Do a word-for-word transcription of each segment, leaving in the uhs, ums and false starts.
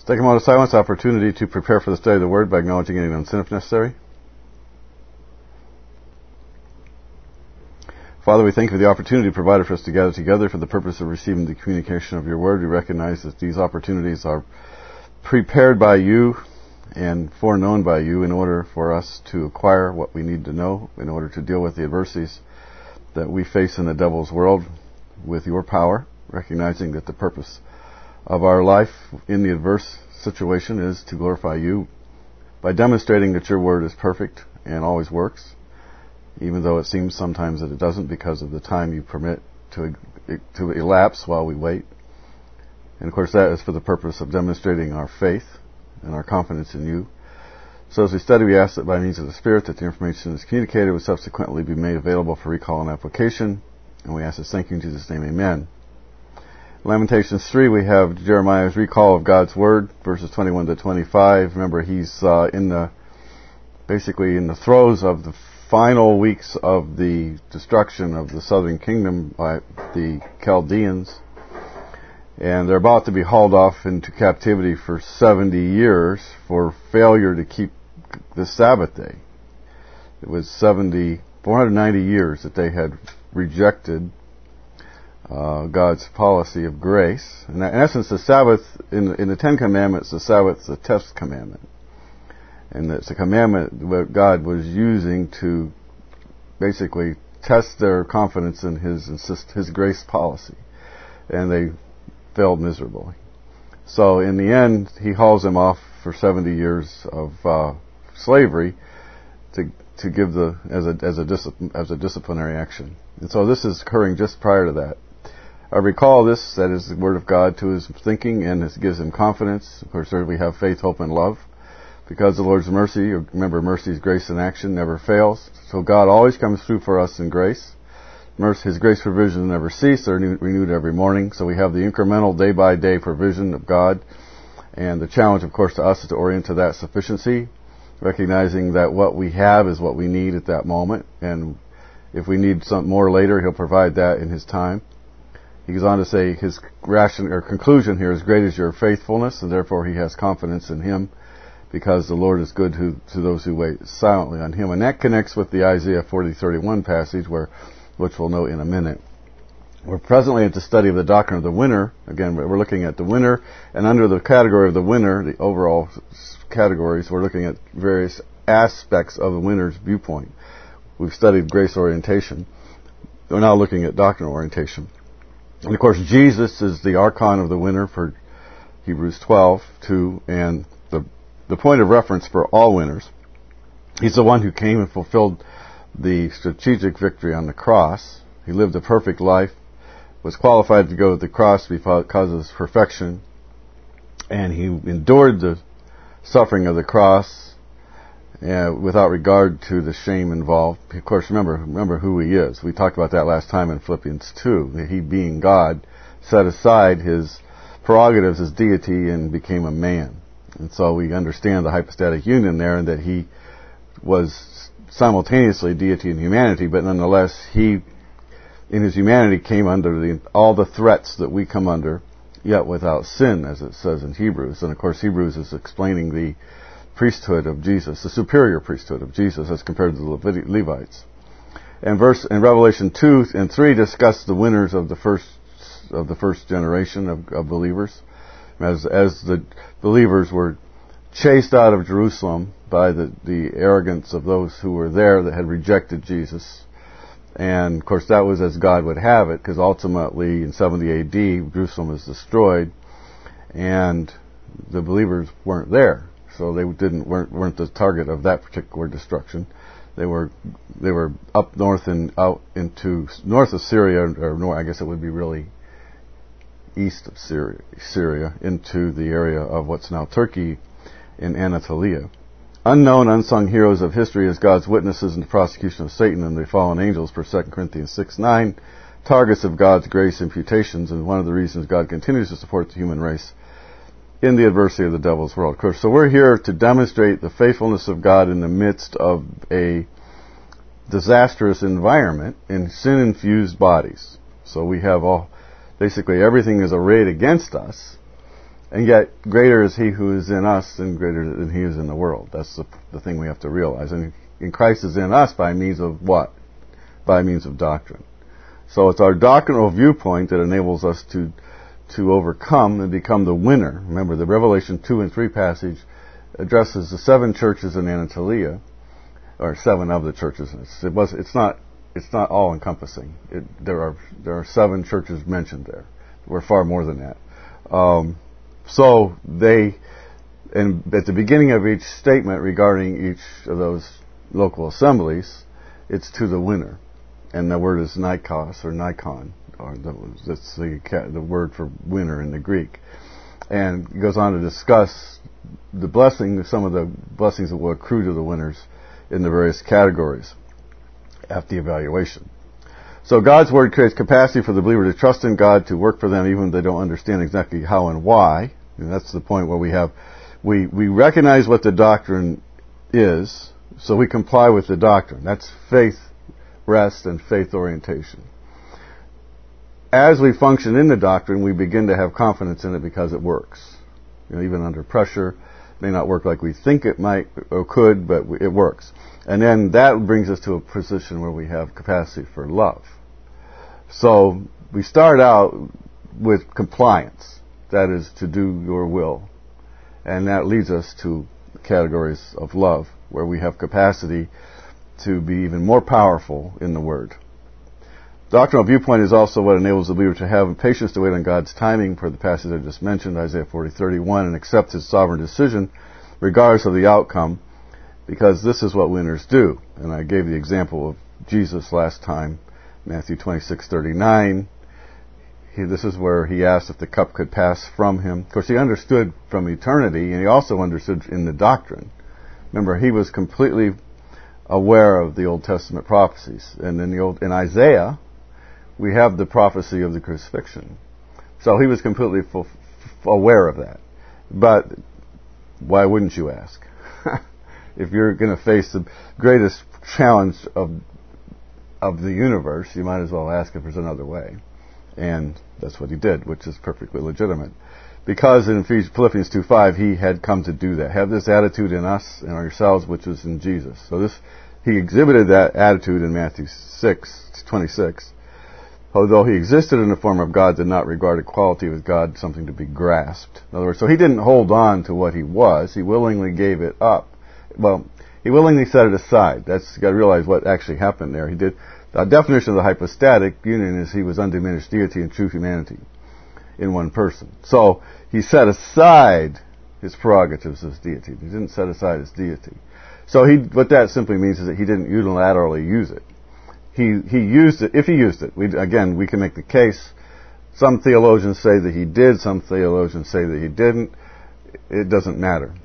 Take a moment of silence, opportunity to prepare for the study of the Word by acknowledging any known sin if necessary. Father, we thank you for the opportunity provided for us to gather together for the purpose of receiving the communication of your Word. We recognize that these opportunities are prepared by you and foreknown by you in order for us to acquire what we need to know in order to deal with the adversities that we face in the devil's world with your power, recognizing that the purpose of our life in the adverse situation is to glorify you by demonstrating that your word is perfect and always works, even though it seems sometimes that it doesn't because of the time you permit to to elapse while we wait. And of course that is for the purpose of demonstrating our faith and our confidence in you. So as we study, we ask that by means of the Spirit that the information is communicated will subsequently be made available for recall and application. And we ask this thank you in Jesus' name, amen. Lamentations three, we have Jeremiah's recall of God's Word, verses twenty-one to twenty-five. Remember, he's uh, in the, basically in the throes of the final weeks of the destruction of the southern kingdom by the Chaldeans. And they're about to be hauled off into captivity for seventy years for failure to keep the Sabbath day. It was seventy, four hundred ninety years that they had rejected Uh, God's policy of grace. And in essence, the Sabbath, in, in the Ten Commandments, the Sabbath is the tenth commandment. And it's a commandment that God was using to basically test their confidence in His insist, His grace policy. And they failed miserably. So in the end, He hauls them off for seventy years of uh, slavery to to give the as a as a discipline, as a disciplinary action. And so this is occurring just prior to that. I recall this, that is the Word of God to his thinking, and it gives him confidence. Of course, we have faith, hope, and love. Because the Lord's mercy, remember, mercy is grace in action, never fails. So God always comes through for us in grace. Mercy, His grace provisions never cease, they're renewed every morning. So we have the incremental day-by-day provision of God. And the challenge, of course, to us is to orient to that sufficiency, recognizing that what we have is what we need at that moment. And if we need something more later, He'll provide that in His time. He goes on to say his ration or conclusion here is, great is your faithfulness, and therefore he has confidence in Him, because the Lord is good who, to those who wait silently on Him. And that connects with the Isaiah forty thirty-one passage, where, which we'll note in a minute. We're presently at the study of the doctrine of the winner. Again, we're looking at the winner, and under the category of the winner, the overall categories, we're looking at various aspects of the winner's viewpoint. We've studied grace orientation. We're now looking at doctrinal orientation. And of course, Jesus is the archon of the winner for Hebrews twelve two, and the the point of reference for all winners. He's the one who came and fulfilled the strategic victory on the cross. He lived a perfect life, was qualified to go to the cross because of His perfection, and He endured the suffering of the cross uh, without regard to the shame involved. Of course, remember remember who He is. We talked about that last time in Philippians two. That He, being God, set aside His prerogatives as deity and became a man. And so we understand the hypostatic union there, and that He was simultaneously deity and humanity, but nonetheless He, in His humanity, came under the, all the threats that we come under, yet without sin, as it says in Hebrews. And of course, Hebrews is explaining the priesthood of Jesus, the superior priesthood of Jesus as compared to the Levit- Levites. And verse in Revelation two and three discuss the winners of the first of the first generation of, of believers, as as the believers were chased out of Jerusalem by the, the arrogance of those who were there that had rejected Jesus. And of course, that was as God would have it, because ultimately in seventy A D Jerusalem was destroyed, and the believers weren't there. So they didn't weren't, weren't the target of that particular destruction. They were they were up north and out into north of Syria, or north, I guess it would be really east of Syria, Syria into the area of what's now Turkey in Anatolia. Unknown, unsung heroes of history as God's witnesses in the prosecution of Satan and the fallen angels, per Second Corinthians six nine, targets of God's grace imputations, and one of the reasons God continues to support the human race in the adversity of the devil's world. Of course, so we're here to demonstrate the faithfulness of God in the midst of a disastrous environment in sin-infused bodies. So we have all, basically everything is arrayed against us, And yet, greater is He who is in us than greater than He is in the world. That's the, the thing we have to realize. And, and Christ is in us by means of what? By means of doctrine. So it's our doctrinal viewpoint that enables us to to overcome and become the winner. Remember, the Revelation two and three passage addresses the seven churches in Anatolia, or seven of the churches. It was, it's not, it's not all encompassing. It, there are, there are seven churches mentioned there. We're far more than that. Um, so they, and at the beginning of each statement regarding each of those local assemblies, it's to the winner. And the word is Nikos or Nikon, or the, that's the, the word for winner in the Greek. And it goes on to discuss the blessing, some of the blessings that will accrue to the winners in the various categories after the evaluation. So God's Word creates capacity for the believer to trust in God to work for them even if they don't understand exactly how and why. And that's the point where we have, we, we recognize what the doctrine is, so we comply with the doctrine. That's faith, rest, and faith orientation. As we function in the doctrine, we begin to have confidence in it because it works. You know, even under pressure, it may not work like we think it might or could, but it works. And then that brings us to a position where we have capacity for love. So we start out with compliance, that is to do your will. And that leads us to categories of love, where we have capacity to be even more powerful in the Word. Doctrinal viewpoint is also what enables the believer to have patience to wait on God's timing for the passage I just mentioned, Isaiah forty thirty-one, and accept His sovereign decision regardless of the outcome, because this is what winners do. And I gave the example of Jesus last time, Matthew twenty-six thirty-nine. He, this is where He asked if the cup could pass from Him. Of course, He understood from eternity, and He also understood in the doctrine. Remember, He was completely aware of the Old Testament prophecies. And in the Old, in Isaiah, we have the prophecy of the crucifixion. So He was completely full, f- aware of that. But why wouldn't you ask? If you're going to face the greatest challenge of of the universe, you might as well ask if there's another way. And that's what He did, which is perfectly legitimate. Because in Philippians two five, He had come to do that. Have this attitude in us and ourselves, which was in Jesus. So this, He exhibited that attitude in Matthew six twenty-six. Although He existed in the form of God, did not regard equality with God something to be grasped. In other words, so He didn't hold on to what He was. He willingly gave it up. Well, He willingly set it aside. That's, you got to realize what actually happened there. He did, the definition of the hypostatic union is He was undiminished deity and true humanity in one person. So He set aside His prerogatives as deity. He didn't set aside His deity. So he, what that simply means is that He didn't unilaterally use it. He he used it, if He used it. We, again, we can make the case. Some theologians say that He did, some theologians say that He didn't. It doesn't matter.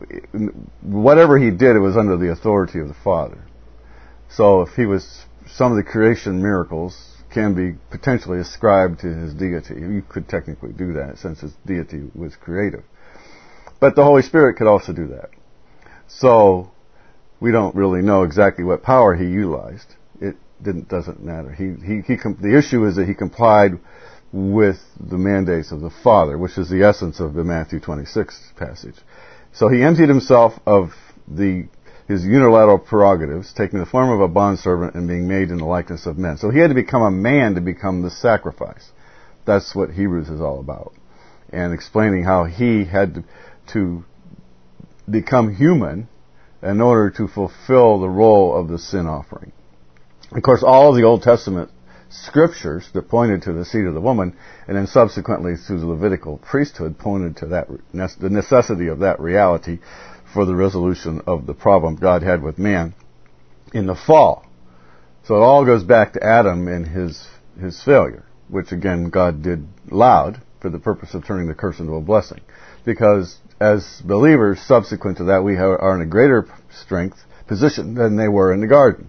Whatever He did, it was under the authority of the Father. So if He was, some of the creation miracles can be potentially ascribed to His deity. You could technically do that since His deity was creative. But the Holy Spirit could also do that. So we don't really know exactly what power He utilized. It didn't, doesn't matter. He, he, he, the issue is that He complied with the mandates of the Father, which is the essence of the Matthew twenty-six passage. So He emptied Himself of the His unilateral prerogatives, taking the form of a bondservant and being made in the likeness of men. So He had to become a man to become the sacrifice. That's what Hebrews is all about. And explaining how He had to, to become human in order to fulfill the role of the sin offering. Of course, all of the Old Testament scriptures that pointed to the seed of the woman, and then subsequently through the Levitical priesthood, pointed to that the necessity of that reality for the resolution of the problem God had with man in the fall. So it all goes back to Adam and his his failure, which again God did loud for the purpose of turning the curse into a blessing. Because as believers, subsequent to that, we are in a greater strength position than they were in the garden.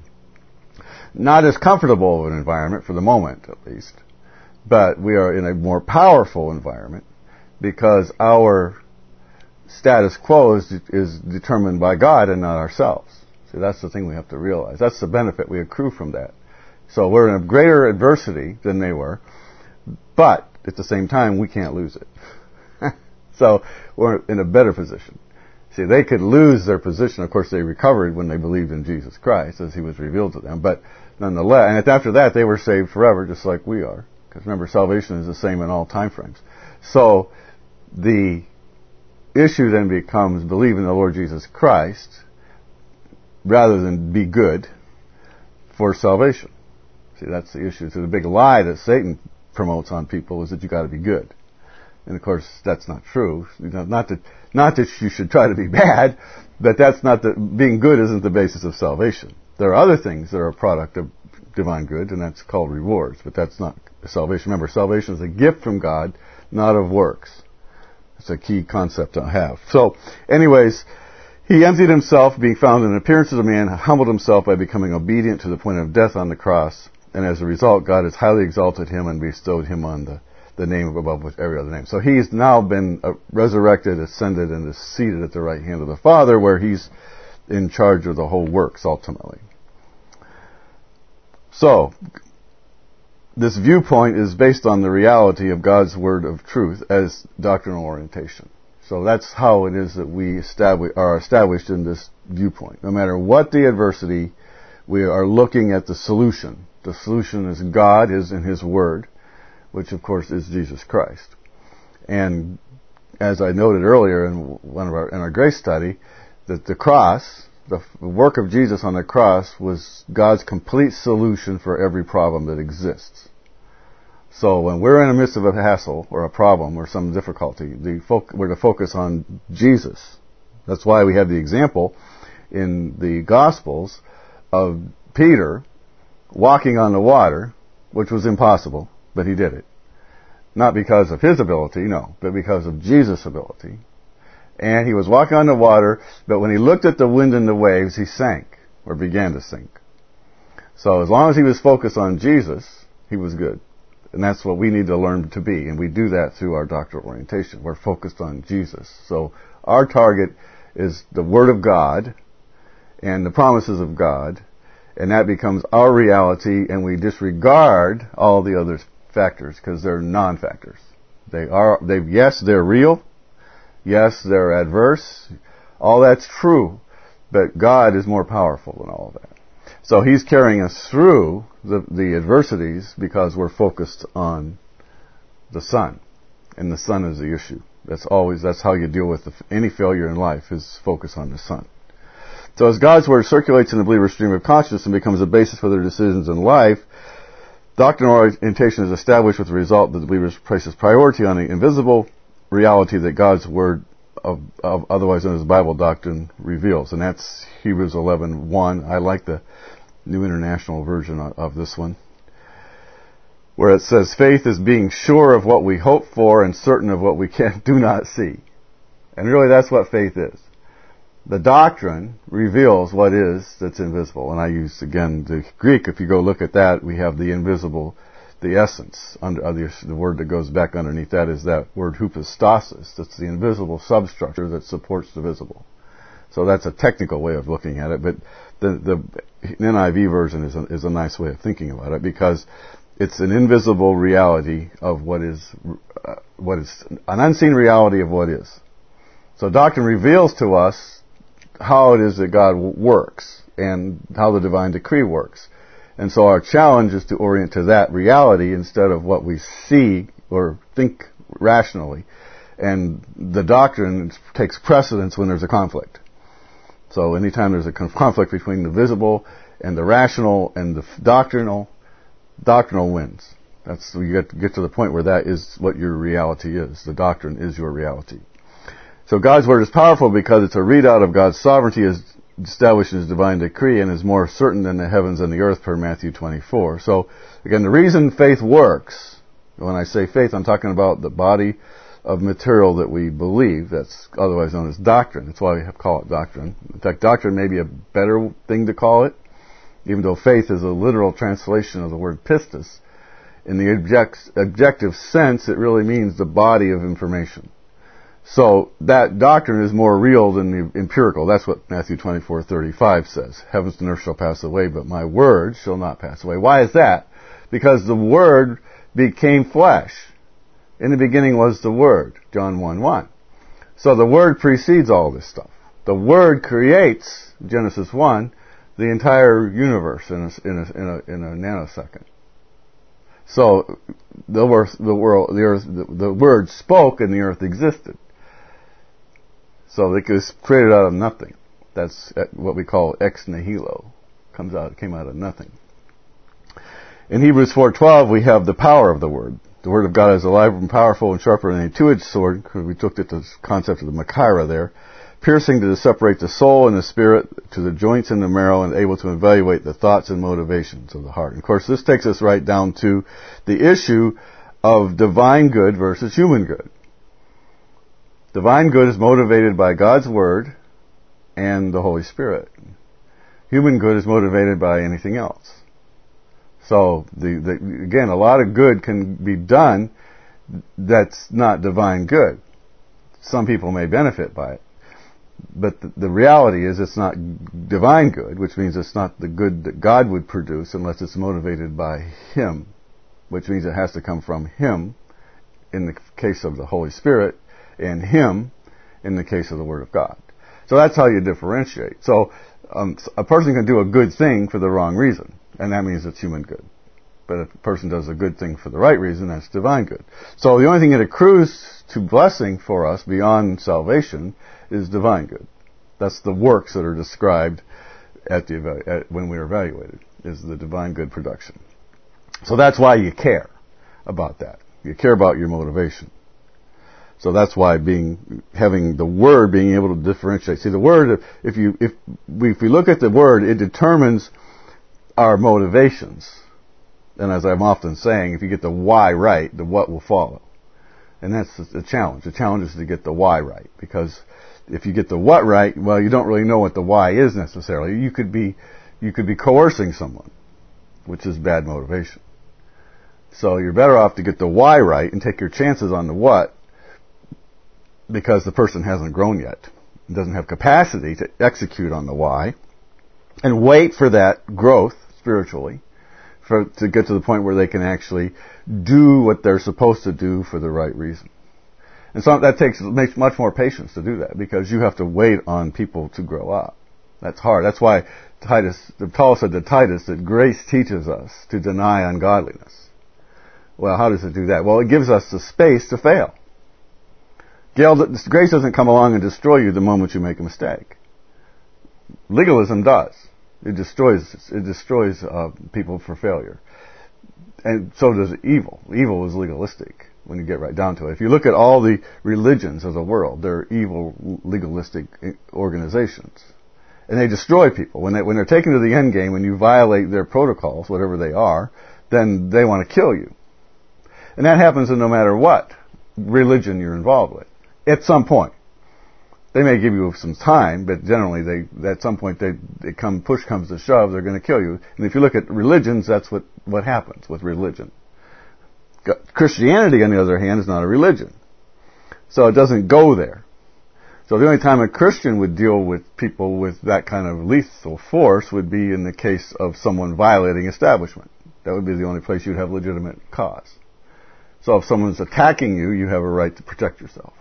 Not as comfortable of an environment for the moment, at least, but we are in a more powerful environment because our status quo is, is determined by God and not ourselves. See, that's the thing we have to realize. That's the benefit we accrue from that. So we're in a greater adversity than they were, but at the same time, we can't lose it. So we're in a better position. See, they could lose their position. Of course, they recovered when they believed in Jesus Christ as he was revealed to them. But nonetheless, and after that, they were saved forever, just like we are. Because remember, salvation is the same in all time frames. So the issue then becomes believe in the Lord Jesus Christ rather than be good for salvation. See, that's the issue. So the big lie that Satan promotes on people is that you got to be good. And of course, that's not true. You know, not that not that you should try to be bad, but that's not the being good isn't the basis of salvation. There are other things that are a product of divine good, and that's called rewards. But that's not salvation. Remember, salvation is a gift from God, not of works. It's a key concept to have. So, anyways, he emptied himself, being found in appearance as a man, humbled himself by becoming obedient to the point of death on the cross, and as a result, God has highly exalted him and bestowed him on the the name above with every other name. So he's now been uh, resurrected, ascended, and is seated at the right hand of the Father, where he's in charge of the whole works, ultimately. So, this viewpoint is based on the reality of God's word of truth as doctrinal orientation. So that's how it is that we establish, are established in this viewpoint. No matter what the adversity, we are looking at the solution. The solution is God, is in His Word, which of course is Jesus Christ. And as I noted earlier in one of our in our grace study, that the cross, the work of Jesus on the cross, was God's complete solution for every problem that exists. So when we're in the midst of a hassle or a problem or some difficulty, the fo- we're to focus on Jesus. That's why we have the example in the Gospels of Peter walking on the water, which was impossible. But he did it. Not because of his ability, no, but because of Jesus' ability. And he was walking on the water, but when he looked at the wind and the waves, he sank, or began to sink. So as long as he was focused on Jesus, he was good. And that's what we need to learn to be. And we do that through our doctrinal orientation. We're focused on Jesus. So our target is the Word of God and the promises of God. And that becomes our reality, and we disregard all the other factors because they're non-factors. They are, they, yes, they're real. Yes, they're adverse. All that's true. But God is more powerful than all of that. So He's carrying us through the, the adversities because we're focused on the Son. And the Son is the issue. That's always, that's how you deal with the, any failure in life, is focus on the Son. So as God's Word circulates in the believer's stream of consciousness and becomes a basis for their decisions in life, doctrinal orientation is established with the result that the believer places priority on the invisible reality that God's Word, of, of otherwise known as Bible doctrine, reveals. And that's Hebrews eleven one. I like the New International Version of this one, where it says, faith is being sure of what we hope for and certain of what we can do not see. And really that's what faith is. The doctrine reveals what is that's invisible. And I use, again, the Greek. If you go look at that, we have the invisible, the essence. Under, uh, the, the word that goes back underneath that is that word hypostasis. That's the invisible substructure that supports the visible. So that's a technical way of looking at it. But the, the N I V version is a, is a nice way of thinking about it, because it's an invisible reality of what is, uh, what is, an unseen reality of what is. So doctrine reveals to us how it is that God works and how the divine decree works. And so our challenge is to orient to that reality instead of what we see or think rationally. And the doctrine takes precedence when there's a conflict. So anytime there's a conflict between the visible and the rational and the doctrinal, doctrinal wins. That's, you get, get to the point where that is what your reality is. The doctrine is your reality. So God's Word is powerful because it's a readout of God's sovereignty as established in His divine decree and is more certain than the heavens and the earth per Matthew twenty-four. So, again, the reason faith works, when I say faith, I'm talking about the body of material that we believe, that's otherwise known as doctrine. That's why we have to call it doctrine. In fact, doctrine may be a better thing to call it, even though faith is a literal translation of the word pistis. In the object, objective sense, it really means the body of information. So that doctrine is more real than the empirical. That's what Matthew twenty-four thirty-five says. Heavens and earth shall pass away, but my word shall not pass away. Why is that? Because the Word became flesh. In the beginning was the Word, John one one. So the Word precedes all this stuff. The Word creates, Genesis one, the entire universe in a, in a, in a, in a nanosecond. So the earth, the world, the earth, the, the Word spoke and the earth existed. So it was created out of nothing. That's what we call ex nihilo. Comes out, came out of nothing. In Hebrews four twelve, we have the power of the Word. The Word of God is alive and powerful and sharper than a two-edged sword. We took it to the concept of the Machaira there, piercing to separate the soul and the spirit to the joints and the marrow, and able to evaluate the thoughts and motivations of the heart. And of course, this takes us right down to the issue of divine good versus human good. Divine good is motivated by God's Word and the Holy Spirit. Human good is motivated by anything else. So, the, the, again, a lot of good can be done that's not divine good. Some people may benefit by it. But the, the reality is it's not divine good, which means it's not the good that God would produce unless it's motivated by Him, which means it has to come from Him in the case of the Holy Spirit and Him in the case of the Word of God. So that's how you differentiate. So um, a person can do a good thing for the wrong reason, and that means it's human good. But if a person does a good thing for the right reason, that's divine good. So the only thing that accrues to blessing for us beyond salvation is divine good. That's the works that are described at the at, when we are evaluated, is the divine good production. So that's why you care about that. You care about your motivation. So that's why being having the Word, being able to differentiate. See, the Word, if you if we, if we look at the Word, it determines our motivations. And as I'm often saying, if you get the why right, the what will follow. And that's the challenge. The challenge is to get the why right, because if you get the what right, well, you don't really know what the why is necessarily. You could be you could be coercing someone, which is bad motivation. So you're better off to get the why right and take your chances on the what, because the person hasn't grown yet, doesn't have capacity to execute on the why, and wait for that growth spiritually for to get to the point where they can actually do what they're supposed to do for the right reason. And so that takes makes much more patience to do that, because you have to wait on people to grow up. That's hard. That's why Titus, Paul said to Titus that grace teaches us to deny ungodliness. Well, how does it do that? Well, it gives us the space to fail. Grace doesn't come along and destroy you the moment you make a mistake. Legalism does. It destroys it destroys uh, people for failure. And so does evil. Evil is legalistic when you get right down to it. If you look at all the religions of the world, they're evil, legalistic organizations. And they destroy people. When, they, when they're taken to the end game, when you violate their protocols, whatever they are, then they want to kill you. And that happens in no matter what religion you're involved with. At some point. They may give you some time, but generally they, at some point they, they come, push comes to shove, they're going to kill you. And if you look at religions, that's what, what happens with religion. Christianity, on the other hand, is not a religion. So it doesn't go there. So the only time a Christian would deal with people with that kind of lethal force would be in the case of someone violating establishment. That would be the only place you'd have legitimate cause. So if someone's attacking you, you have a right to protect yourself.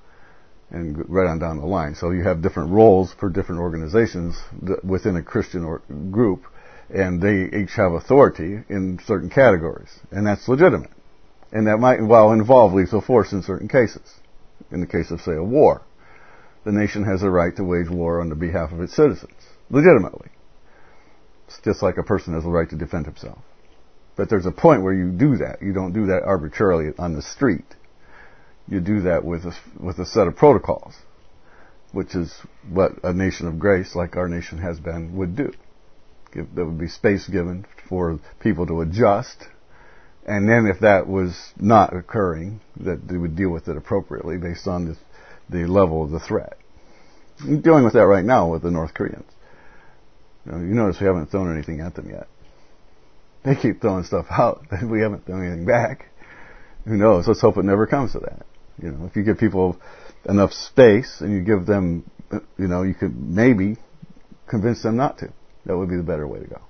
And right on down the line. So you have different roles for different organizations within a Christian or group, and they each have authority in certain categories. And that's legitimate. And that might, well, involve lethal force in certain cases. In the case of, say, a war. The nation has a right to wage war on the behalf of its citizens. Legitimately. It's just like a person has a right to defend himself. But there's a point where you do that. You don't do that arbitrarily on the street. You do that with a, with a set of protocols, which is what a nation of grace, like our nation has been, would do. Give, there would be space given for people to adjust, and then if that was not occurring, that they would deal with it appropriately based on the, the level of the threat. We're dealing with that right now with the North Koreans. You know, you notice we haven't thrown anything at them yet. They keep throwing stuff out, but we haven't thrown anything back. Who knows? Let's hope it never comes to that. You know, if you give people enough space and you give them, you know, you could maybe convince them not to. That would be the better way to go.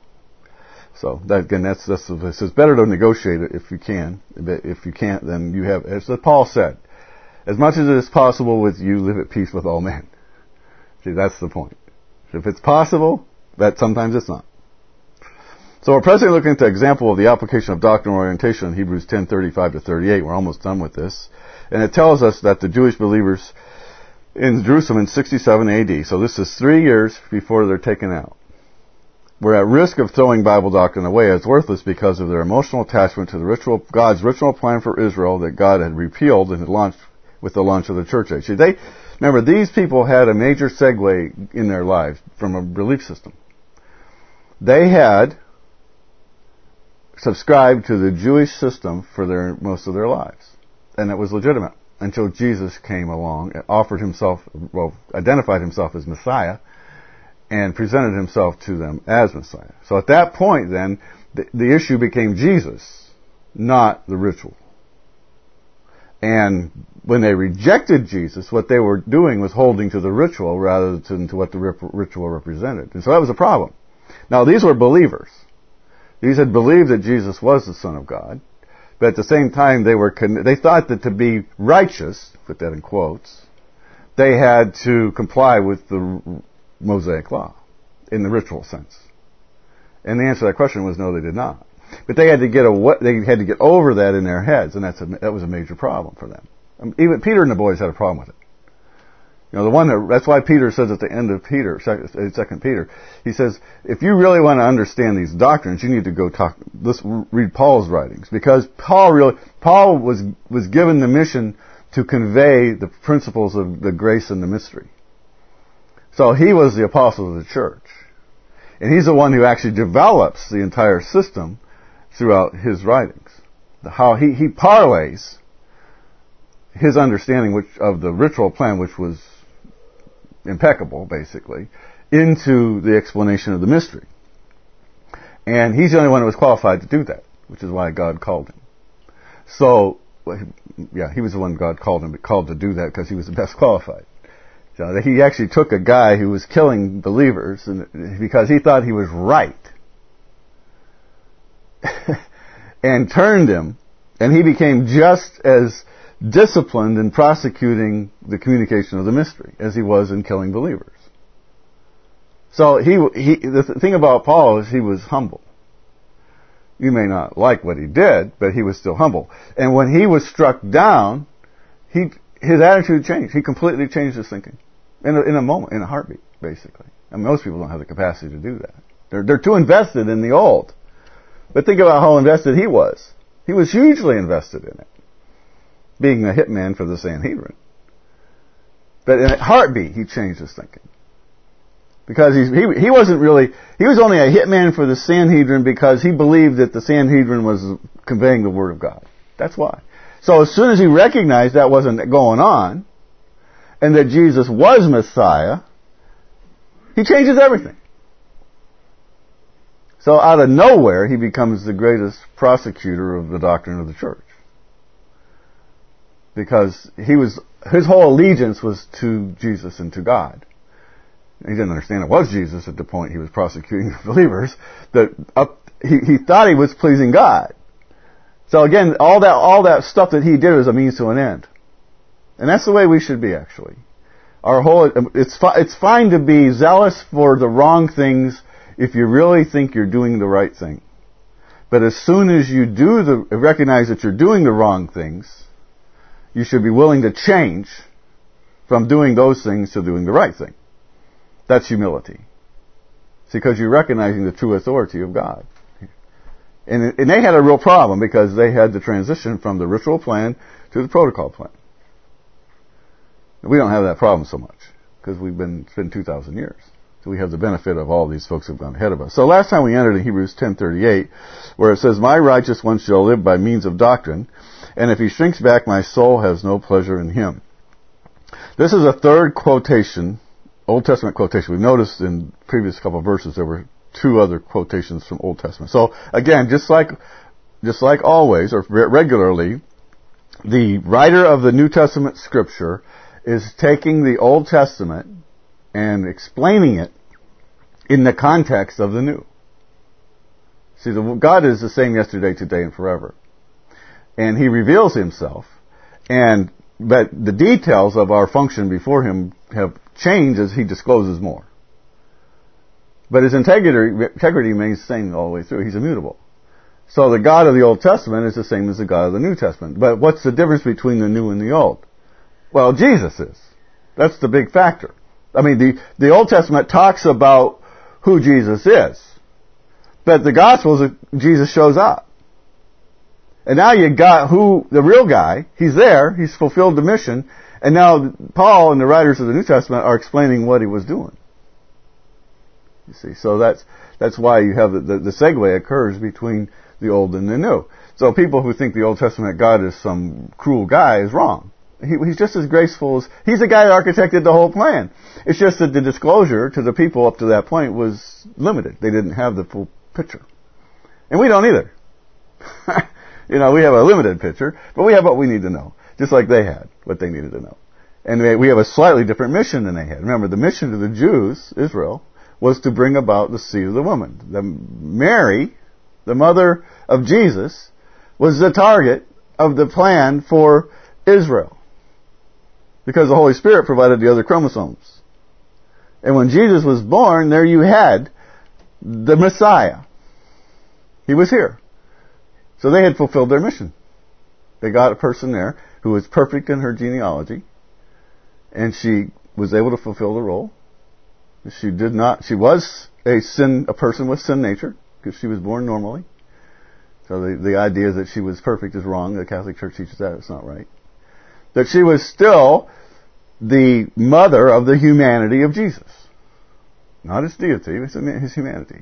So that, again, that's that's it's better to negotiate it if you can. If you can't, then you have, as Paul said, As much as it is possible with you, live at peace with all men. See, that's the point. If it's possible, that sometimes it's not. So we're presently looking at the example of the application of doctrinal orientation in Hebrews ten, thirty-five to thirty-eight. We're almost done with this. And it tells us that the Jewish believers in Jerusalem in sixty-seven A D, so this is three years before they're taken out, were at risk of throwing Bible doctrine away as worthless because of their emotional attachment to the ritual, God's ritual plan for Israel that God had repealed and had launched with the launch of the church age. See, they, remember, these people had a major segue in their lives from a belief system. They had subscribed to the Jewish system for their most of their lives. And it was legitimate until Jesus came along and offered himself, well, identified himself as Messiah and presented himself to them as Messiah. So at that point then, the, the issue became Jesus, not the ritual. And when they rejected Jesus, what they were doing was holding to the ritual rather than to what the ritual represented. And so that was a problem. Now these were believers. These had believed that Jesus was the Son of God, but at the same time they were con- they thought that to be righteous, put that in quotes, they had to comply with the Mosaic Law in the ritual sense. And the answer to that question was no, they did not. But they had to get a, they had to get over that in their heads, and that's a, that was a major problem for them. Um, even Peter and the boys had a problem with it. You know, the one that, that's why Peter says at the end of Peter, Second Peter, he says, if you really want to understand these doctrines, you need to go talk, let's read Paul's writings. Because Paul really, Paul was, was given the mission to convey the principles of the grace and the mystery. So he was the apostle of the church. And he's the one who actually develops the entire system throughout his writings. How he, he parlays his understanding which, of the ritual plan, which was impeccable, basically, into the explanation of the mystery. And he's the only one who was qualified to do that, which is why God called him. So, yeah, he was the one God called him, called to do that because he was the best qualified. So he actually took a guy who was killing believers and, because he thought he was right and turned him, and he became just as disciplined in prosecuting the communication of the mystery as he was in killing believers. So he, he, the thing about Paul is he was humble. You may not like what he did, but he was still humble. And when he was struck down, he, his attitude changed. He completely changed his thinking. In a, in a moment, in a heartbeat, basically. And most people don't have the capacity to do that. They're, they're too invested in the old. But think about how invested he was. He was hugely invested in it. Being a hitman for the Sanhedrin. But in a heartbeat, he changed his thinking. Because he, he, he wasn't really, he was only a hitman for the Sanhedrin because he believed that the Sanhedrin was conveying the Word of God. That's why. So as soon as he recognized that wasn't going on, and that Jesus was Messiah, he changes everything. So out of nowhere, he becomes the greatest prosecutor of the doctrine of the church. Because he was, his whole allegiance was to Jesus and to God. He didn't understand it was Jesus at the point he was prosecuting the believers. That up, he, he thought he was pleasing God. So again, all that, all that stuff that he did was a means to an end. And that's the way we should be, actually. Our whole, it's, fi- it's fine to be zealous for the wrong things if you really think you're doing the right thing. But as soon as you do the, recognize that you're doing the wrong things, you should be willing to change from doing those things to doing the right thing. That's humility. It's because you're recognizing the true authority of God. And, and they had a real problem because they had to transition from the ritual plan to the protocol plan. We don't have that problem so much because we've been, it's been two thousand years. So we have the benefit of all these folks who have gone ahead of us. So last time we entered in Hebrews ten thirty-eight, where it says, "My righteous one shall live by means of doctrine, and if he shrinks back, my soul has no pleasure in him." This is a third quotation, Old Testament quotation. We've noticed in previous couple of verses there were two other quotations from Old Testament. So again, just like, just like always, or regularly, the writer of the New Testament scripture is taking the Old Testament and explaining it in the context of the New. See, the, God is the same yesterday, today, and forever. And He reveals Himself. And but the details of our function before Him have changed as He discloses more. But His integrity, integrity remains the same all the way through. He's immutable. So the God of the Old Testament is the same as the God of the New Testament. But what's the difference between the New and the Old? Well, Jesus is. That's the big factor. I mean, the, the Old Testament talks about who Jesus is. But the Gospels, Jesus shows up. And now you got who, the real guy, He's there, He's fulfilled the mission, and now Paul and the writers of the New Testament are explaining what He was doing. You see, so that's, that's why you have the, the, the segue occurs between the Old and the New. So people who think the Old Testament God is some cruel guy is wrong. He, he's just as graceful as, he's the guy that architected the whole plan. It's just that the disclosure to the people up to that point was limited. They didn't have the full picture. And we don't either. You know, we have a limited picture, but we have what we need to know. Just like they had what they needed to know. And they, we have a slightly different mission than they had. Remember, the mission to the Jews, Israel, was to bring about the seed of the woman. The Mary, the mother of Jesus, was the target of the plan for Israel. Because the Holy Spirit provided the other chromosomes. And when Jesus was born, there you had the Messiah. He was here. So they had fulfilled their mission. They got a person there who was perfect in her genealogy, and she was able to fulfill the role. She did not, she was a sin, a person with sin nature, because she was born normally. So the, the idea that she was perfect is wrong. The Catholic Church teaches that. It's not right. That she was still the mother of the humanity of Jesus. Not his deity, it's his humanity.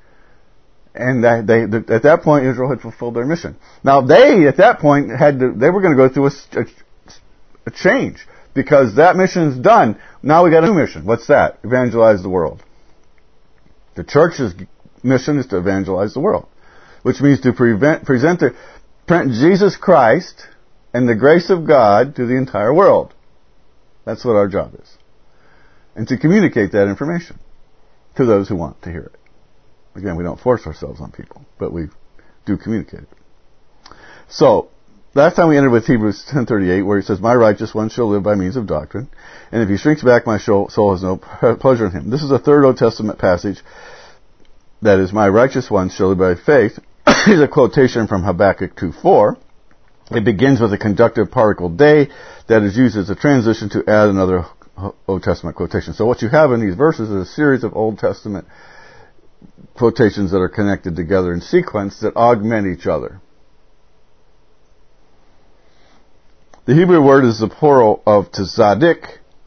And that they, at that point, Israel had fulfilled their mission. Now they, at that point, had to, they were going to go through a, a, a change. Because that mission's done. Now we got a new mission. What's that? Evangelize the world. The church's mission is to evangelize the world. Which means to prevent, present the, present Jesus Christ and the grace of God to the entire world. That's what our job is. And to communicate that information to those who want to hear it. Again, we don't force ourselves on people, but we do communicate it. So, last time we ended with Hebrews ten thirty-eight, where he says, "My righteous one shall live by means of doctrine, and if he shrinks back, my soul has no pleasure in him." This is a third Old Testament passage. That is, "My righteous one shall live by faith." Here's a quotation from Habakkuk two four. It begins with a conjunctive particle "day" that is used as a transition to add another Old Testament quotation. So what you have in these verses is a series of Old Testament quotations that are connected together in sequence that augment each other. The Hebrew word is the plural of tzadik.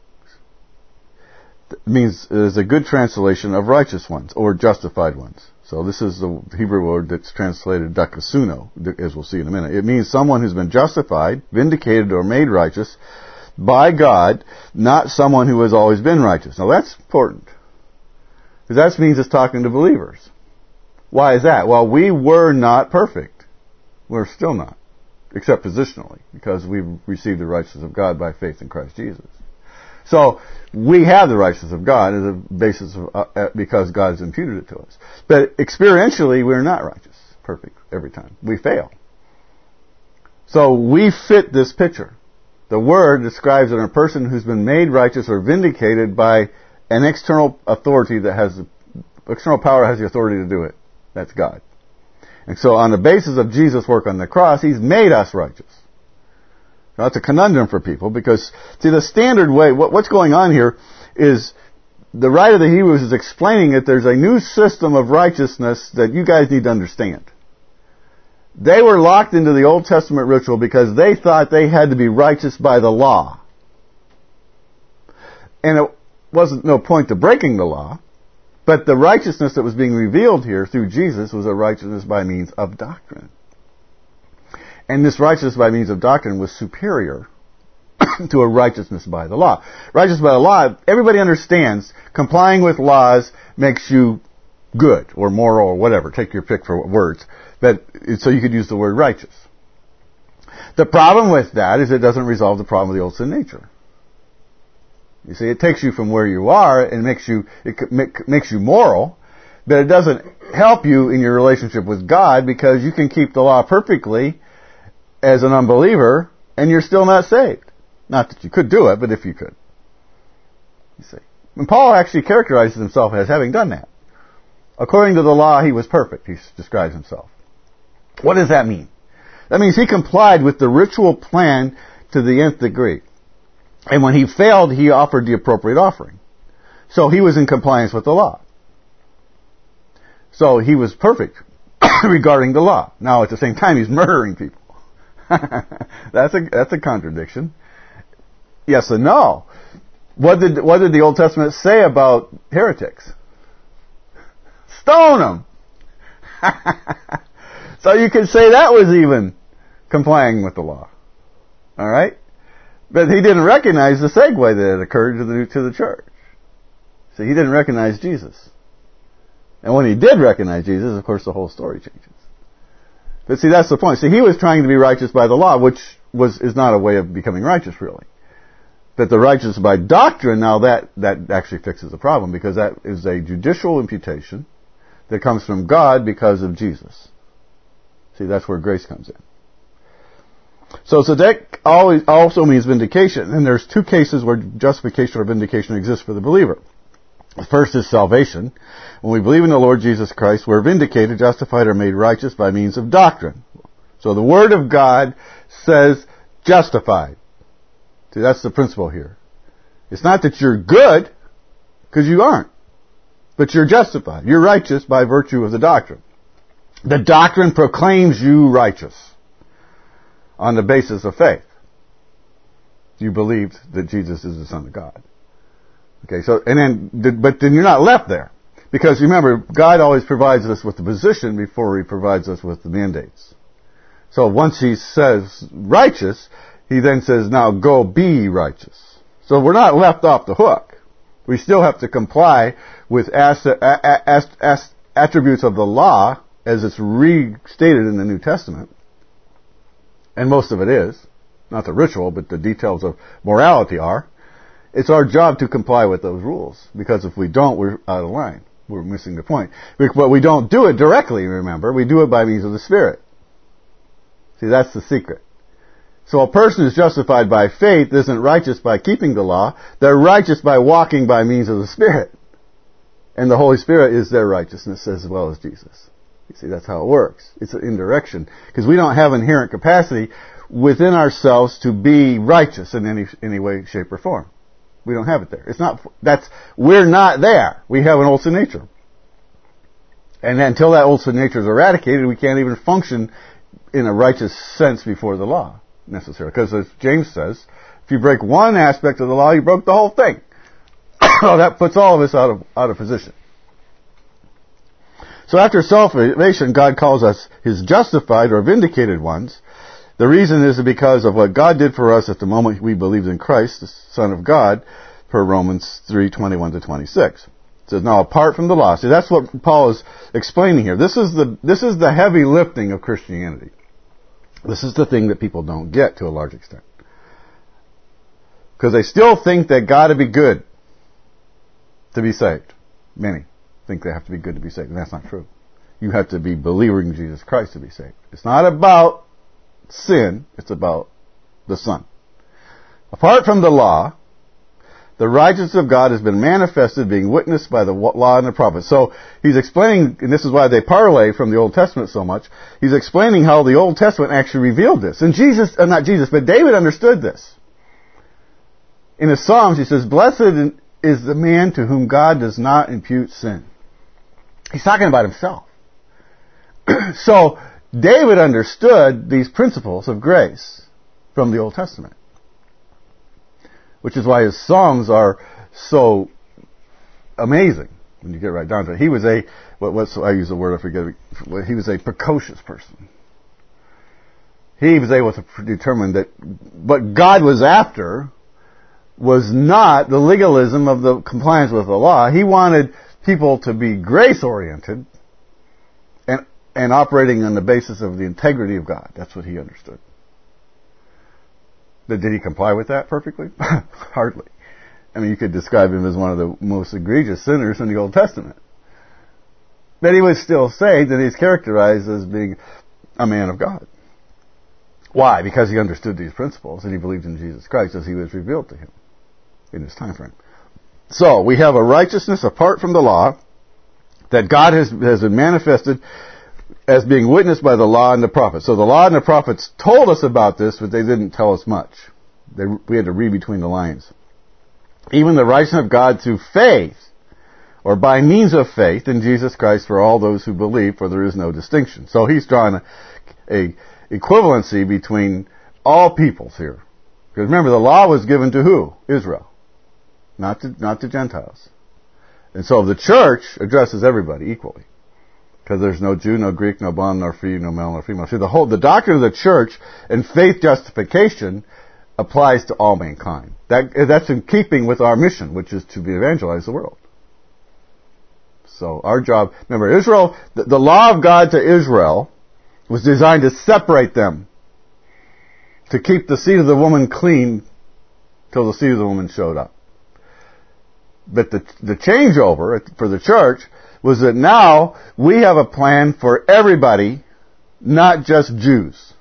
It means it is a good translation of righteous ones or justified ones. So this is the Hebrew word that's translated dakasuno, as we'll see in a minute. It means someone who's been justified, vindicated, or made righteous by God, not someone who has always been righteous. Now that's important. Because that means it's talking to believers. Why is that? Well, we were not perfect. We're still not. Except positionally, because we received the righteousness of God by faith in Christ Jesus. So, we have the righteousness of God as a basis of, uh, because God has imputed it to us. But experientially, we're not righteous, perfect, every time. We fail. So, we fit this picture. The Word describes that a person who's been made righteous or vindicated by an external authority that has, external power has the authority to do it. That's God. And so on the basis of Jesus' work on the cross, He's made us righteous. Now that's a conundrum for people because, see, the standard way, what, what's going on here is the writer of the Hebrews is explaining that there's a new system of righteousness that you guys need to understand. They were locked into the Old Testament ritual because they thought they had to be righteous by the law. And it wasn't no point to breaking the law. But the righteousness that was being revealed here through Jesus was a righteousness by means of doctrine. And this righteousness by means of doctrine was superior to a righteousness by the law. Righteousness by the law, everybody understands, complying with laws makes you good or moral or whatever. Take your pick for words. But so you could use the word righteous. The problem with that is it doesn't resolve the problem of the old sin nature. You see, it takes you from where you are and makes you, it makes you moral, but it doesn't help you in your relationship with God because you can keep the law perfectly as an unbeliever and you're still not saved. Not that you could do it, but if you could. You see. And Paul actually characterizes himself as having done that. According to the law, he was perfect, he describes himself. What does that mean? That means he complied with the ritual plan to the nth degree. And when he failed, he offered the appropriate offering. So he was in compliance with the law. So he was perfect regarding the law. Now at the same time, he's murdering people. that's a that's a contradiction. Yes and no. What did what did the Old Testament say about heretics? Stone them. So you could say that was even complying with the law. All right, but he didn't recognize the segue that had occurred to the to the church. So he didn't recognize Jesus. And when he did recognize Jesus, of course, the whole story changes. But see, that's the point. See, he was trying to be righteous by the law, which was is not a way of becoming righteous, really. But the righteous by doctrine, now that, that actually fixes the problem, because that is a judicial imputation that comes from God because of Jesus. See, that's where grace comes in. So tzedek always also means vindication, and there's two cases where justification or vindication exists for the believer. The first is salvation. When we believe in the Lord Jesus Christ, we're vindicated, justified, or made righteous by means of doctrine. So the Word of God says justified. See, that's the principle here. It's not that you're good, because you aren't. But you're justified. You're righteous by virtue of the doctrine. The doctrine proclaims you righteous on the basis of faith. You believed that Jesus is the Son of God. Okay, so, and then, but then you're not left there. Because remember, God always provides us with the position before He provides us with the mandates. So once He says righteous, He then says, now go be righteous. So we're not left off the hook. We still have to comply with as, as, as, attributes of the law as it's restated in the New Testament. And most of it is. Not the ritual, but the details of morality are. It's our job to comply with those rules. Because if we don't, we're out of line. We're missing the point. But we don't do it directly, remember. We do it by means of the Spirit. See, that's the secret. So a person who's justified by faith isn't righteous by keeping the law. They're righteous by walking by means of the Spirit. And the Holy Spirit is their righteousness as well as Jesus. You see, that's how it works. It's an indirection. Because we don't have inherent capacity within ourselves to be righteous in any any way, shape, or form. We don't have it there. It's not, that's, we're not there. We have an old sin nature. And until that old sin nature is eradicated, we can't even function in a righteous sense before the law, necessarily. Because as James says, if you break one aspect of the law, you broke the whole thing. Well, that puts all of us out of, out of position. So after salvation, God calls us His justified or vindicated ones. The reason is because of what God did for us at the moment we believed in Christ, the Son of God, per Romans three, twenty-one to twenty-six. It says, now apart from the law. See, that's what Paul is explaining here. This is the, this is the heavy lifting of Christianity. This is the thing that people don't get to a large extent. Because they still think that God to be good to be saved. Many think they have to be good to be saved, and that's not true. You have to be believing in Jesus Christ to be saved. It's not about sin, it's about the Son. Apart from the law, the righteousness of God has been manifested, being witnessed by the law and the prophets. So he's explaining, and this is why they parlay from the Old Testament so much, he's explaining how the Old Testament actually revealed this. And Jesus, uh, not Jesus, but David understood this. In his Psalms, he says, blessed is the man to whom God does not impute sin. He's talking about himself. So, David understood these principles of grace from the Old Testament. Which is why his songs are so amazing when you get right down to it. He was a, what, what's, I use the word, I forget, he was a precocious person. He was able to determine that what God was after was not the legalism of the compliance with the law. He wanted people to be grace-oriented and and operating on the basis of the integrity of God. That's what he understood. But did he comply with that perfectly? Hardly. I mean, you could describe him as one of the most egregious sinners in the Old Testament. But he was still saved, and he's characterized as being a man of God. Why? Because he understood these principles and he believed in Jesus Christ as he was revealed to him in his time frame. So, we have a righteousness apart from the law that God has, has been manifested as being witnessed by the law and the prophets. So the law and the prophets told us about this, but they didn't tell us much. They, we had to read between the lines. Even the righteousness of God through faith, or by means of faith in Jesus Christ for all those who believe, for there is no distinction. So he's drawing a, a equivalency between all peoples here. Because remember, the law was given to who? Israel. Not to, not to Gentiles. And so the church addresses everybody equally. Because there's no Jew, no Greek, no bond, nor free, no male, nor female. See, the whole, the doctrine of the church and faith justification applies to all mankind. That, that's in keeping with our mission, which is to evangelize the world. So our job, remember, Israel, the, the law of God to Israel was designed to separate them, to keep the seed of the woman clean till the seed of the woman showed up. But the, the changeover for the church was that now we have a plan for everybody, not just Jews.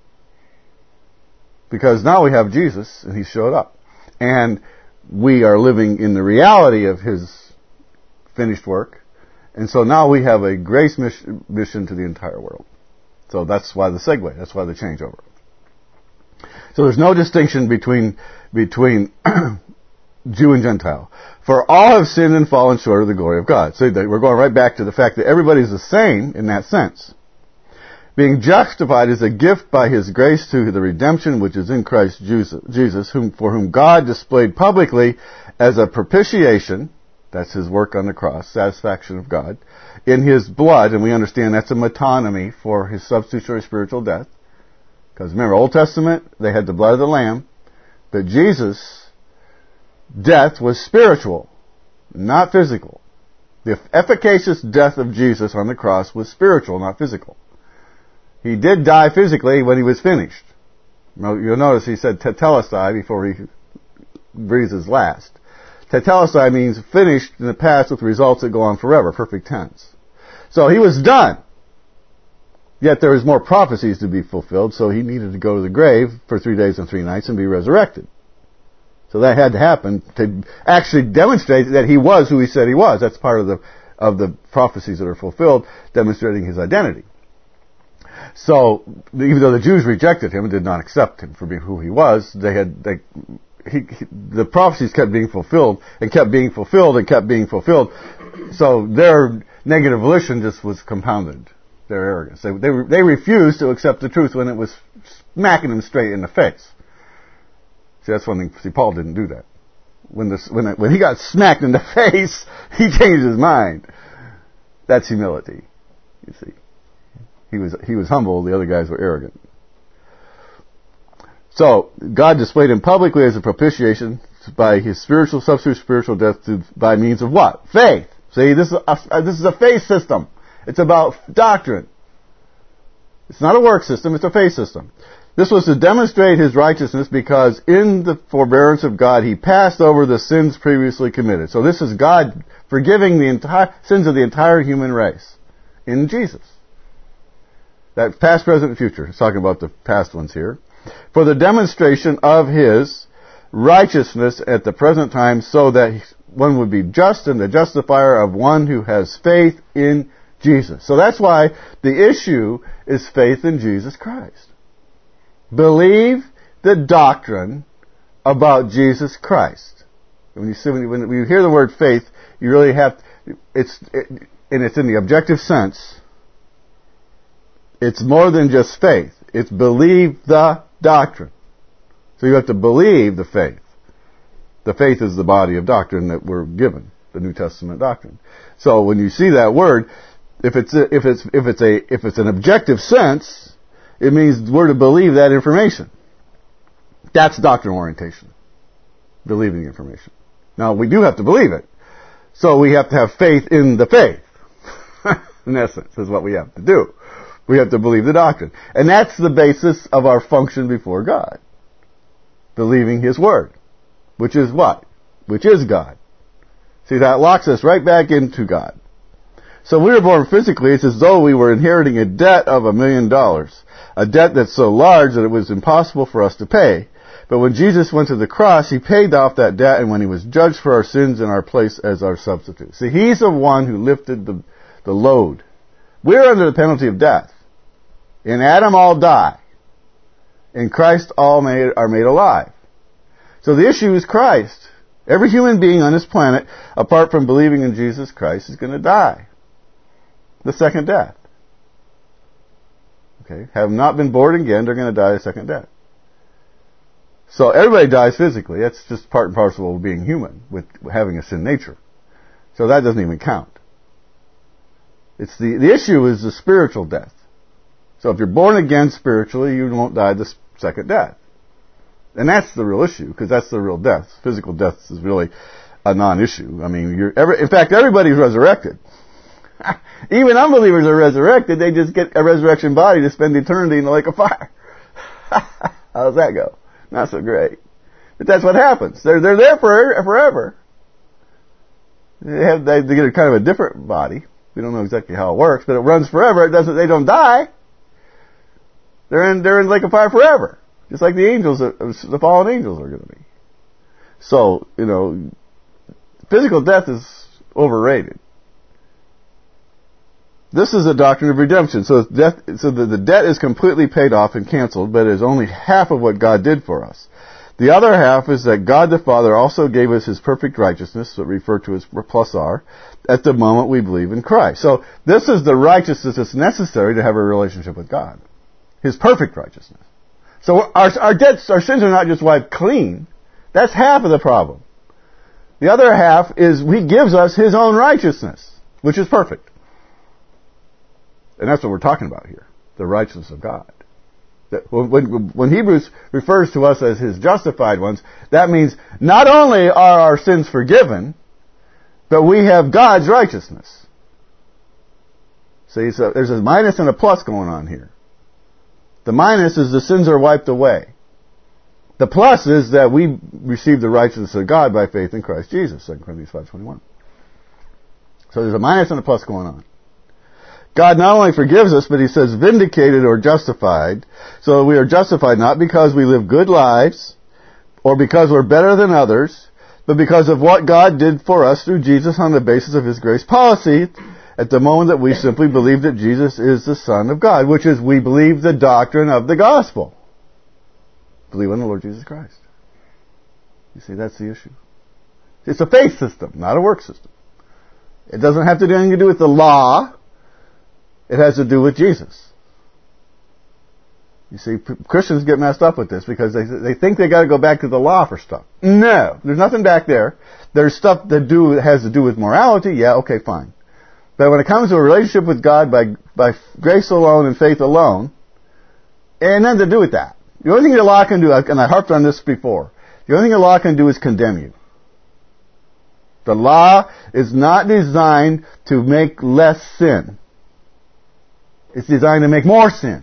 Because now we have Jesus, and he showed up. And we are living in the reality of his finished work. And so now we have a grace mission, mission to the entire world. So that's why the segue, that's why the changeover. So there's no distinction between, between Jew and Gentile. For all have sinned and fallen short of the glory of God. So we're going right back to the fact that everybody's the same in that sense. Being justified is a gift by his grace to the redemption which is in Christ Jesus, whom, for whom God displayed publicly as a propitiation, that's his work on the cross, satisfaction of God, in his blood, and we understand that's a metonymy for his substitutionary spiritual death. Because remember, Old Testament, they had the blood of the Lamb, but Jesus' death was spiritual, not physical. The efficacious death of Jesus on the cross was spiritual, not physical. He did die physically when he was finished. You'll notice he said tetelestai before he breathes his last. Tetelestai means finished in the past with results that go on forever, perfect tense. So he was done. Yet there was more prophecies to be fulfilled, so he needed to go to the grave for three days and three nights and be resurrected. So that had to happen to actually demonstrate that he was who he said he was. That's part of the of the prophecies that are fulfilled, demonstrating his identity. So even though the Jews rejected him and did not accept him for being who he was, they had they, he, he, the prophecies kept being fulfilled and kept being fulfilled and kept being fulfilled. So their negative volition just was compounded. Their arrogance. They, they they refused to accept the truth when it was smacking them straight in the face. See, that's one thing. See, Paul didn't do that. When this when it, when he got smacked in the face, he changed his mind. That's humility. You see, he was he was humble. The other guys were arrogant. So God displayed him publicly as a propitiation by his spiritual substitute spiritual death to, by means of what? Faith. See, this is a, this is a faith system. It's about doctrine. It's not a work system, it's a faith system. This was to demonstrate his righteousness because in the forbearance of God he passed over the sins previously committed. So this is God forgiving the entire sins of the entire human race in Jesus. That past, present, and future. He's talking about the past ones here. For the demonstration of his righteousness at the present time so that one would be just and the justifier of one who has faith in Jesus. So that's why the issue is faith in Jesus Christ. Believe the doctrine about Jesus Christ. When you see, when you, when you hear the word faith, you really have it's it, and it's in the objective sense. It's more than just faith. It's believe the doctrine. So you have to believe the faith. The faith is the body of doctrine that we're given, the New Testament doctrine. So when you see that word, If it's a, if it's if it's a if it's an objective sense, it means we're to believe that information. That's doctrinal orientation. Believing information. Now we do have to believe it. So we have to have faith in the faith. In essence, is what we have to do. We have to believe the doctrine. And that's the basis of our function before God. Believing His Word. Which is what? Which is God. See, that locks us right back into God. So we were born physically. It's as though we were inheriting a debt of a million dollars. A debt that's so large that it was impossible for us to pay. But when Jesus went to the cross, He paid off that debt, and when He was judged for our sins in our place as our substitute. See, He's the one who lifted the, the load. We're under the penalty of death. In Adam all die. In Christ all made, are made alive. So the issue is Christ. Every human being on this planet, apart from believing in Jesus Christ, is going to die. The second death. Okay? Have not been born again, they're going to die a second death. So everybody dies physically. That's just part and parcel of being human, with having a sin nature. So that doesn't even count. It's the, the issue is the spiritual death. So if you're born again spiritually, you won't die the second death. And that's the real issue, because that's the real death. Physical death is really a non-issue. I mean, you're every, in fact, everybody's resurrected. Even unbelievers are resurrected. They just get a resurrection body to spend eternity in the lake of fire. How does that go? Not so great. But that's what happens. They're they're there for forever. They have they, they get a kind of a different body. We don't know exactly how it works, but it runs forever. It doesn't. They don't die. They're in they're in the lake of fire forever, just like the angels, the fallen angels are going to be. So you know, physical death is overrated. This is a doctrine of redemption. So, death, so the, the debt is completely paid off and canceled, but it is only half of what God did for us. The other half is that God the Father also gave us His perfect righteousness, what we refer to as plus R, at the moment we believe in Christ. So this is the righteousness that's necessary to have a relationship with God. His perfect righteousness. So our, our debts, our sins are not just wiped clean. That's half of the problem. The other half is He gives us His own righteousness, which is perfect. And that's what we're talking about here, the righteousness of God. That when, when Hebrews refers to us as His justified ones, that means not only are our sins forgiven, but we have God's righteousness. See, so there's a minus and a plus going on here. The minus is the sins are wiped away. The plus is that we receive the righteousness of God by faith in Christ Jesus, Second Corinthians five twenty-one. So there's a minus and a plus going on. God not only forgives us, but He says vindicated or justified. So we are justified not because we live good lives or because we're better than others, but because of what God did for us through Jesus on the basis of His grace policy at the moment that we simply believe that Jesus is the Son of God, which is we believe the doctrine of the gospel. Believe in the Lord Jesus Christ. You see, that's the issue. It's a faith system, not a work system. It doesn't have to do anything to do with the law. It has to do with Jesus. You see, Christians get messed up with this because they they think they got to go back to the law for stuff. No, there's nothing back there. There's stuff that do has to do with morality. Yeah, okay, fine. But when it comes to a relationship with God by by grace alone and faith alone, it ain't nothing to do with that. The only thing the law can do, and I harped on this before, the only thing the law can do is condemn you. The law is not designed to make less sin. It's designed to make more sin.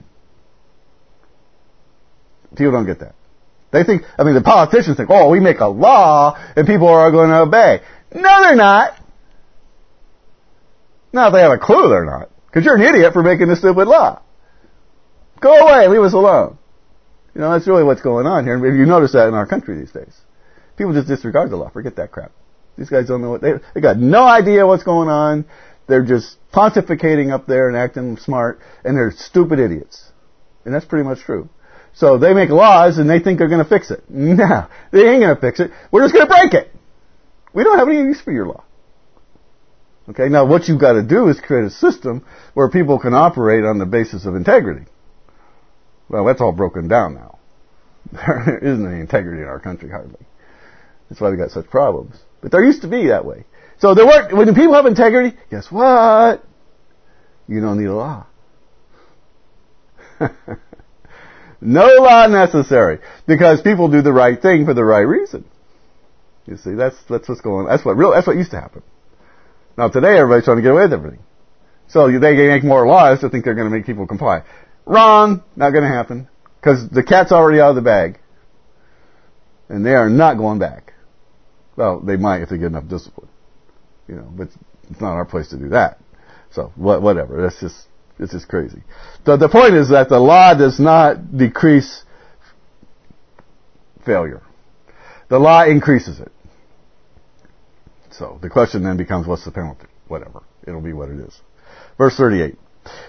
People don't get that. They think, I mean, the politicians think, oh, we make a law and people are going to obey. No, they're not. Now, if they have a clue, they're not. Because you're an idiot for making this stupid law. Go away, leave us alone. You know, that's really what's going on here. And you notice that in our country these days. People just disregard the law. Forget that crap. These guys don't know what, they, they got no idea what's going on. They're just pontificating up there and acting smart, and they're stupid idiots. And that's pretty much true. So they make laws and they think they're going to fix it. No, they ain't going to fix it. We're just going to break it. We don't have any use for your law. Okay, now what you've got to do is create a system where people can operate on the basis of integrity. Well, that's all broken down now. There isn't any integrity in our country, hardly. That's why we got such problems. But there used to be that way. So there weren't, when people have integrity, guess what? You don't need a law. No law necessary. Because people do the right thing for the right reason. You see, that's, that's what's going on. That's what real, that's what used to happen. Now today everybody's trying to get away with everything. So they make more laws to think they're going to make people comply. Wrong. Not going to happen. Because the cat's already out of the bag. And they are not going back. Well, they might if they get enough discipline. You know, but it's not our place to do that. So, what, whatever. That's just, it's just crazy. The, the point is that the law does not decrease failure. The law increases it. So, the question then becomes, what's the penalty? Whatever. It'll be what it is. Verse thirty-eight.